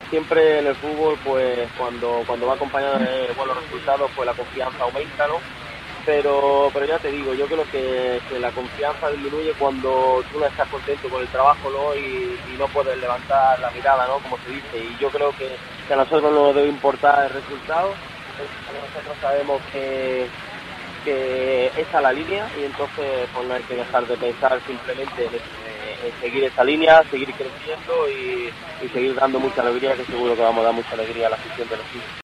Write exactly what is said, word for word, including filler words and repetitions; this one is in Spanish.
siempre en el fútbol, pues cuando cuando va acompañado de buenos resultados, pues la confianza aumenta, ¿no? Pero pero ya te digo, yo creo que, que la confianza disminuye cuando tú no estás contento con el trabajo, ¿no? Y, y no puedes levantar la mirada, ¿no? Como se dice. Y yo creo que, que a nosotros no nos debe importar el resultado. Nosotros sabemos que que esa es la línea y entonces pues no hay que dejar de pensar simplemente en, eso, en seguir esa línea, seguir creciendo y, y seguir dando mucha alegría, que seguro que vamos a dar mucha alegría a la afición de los equipos.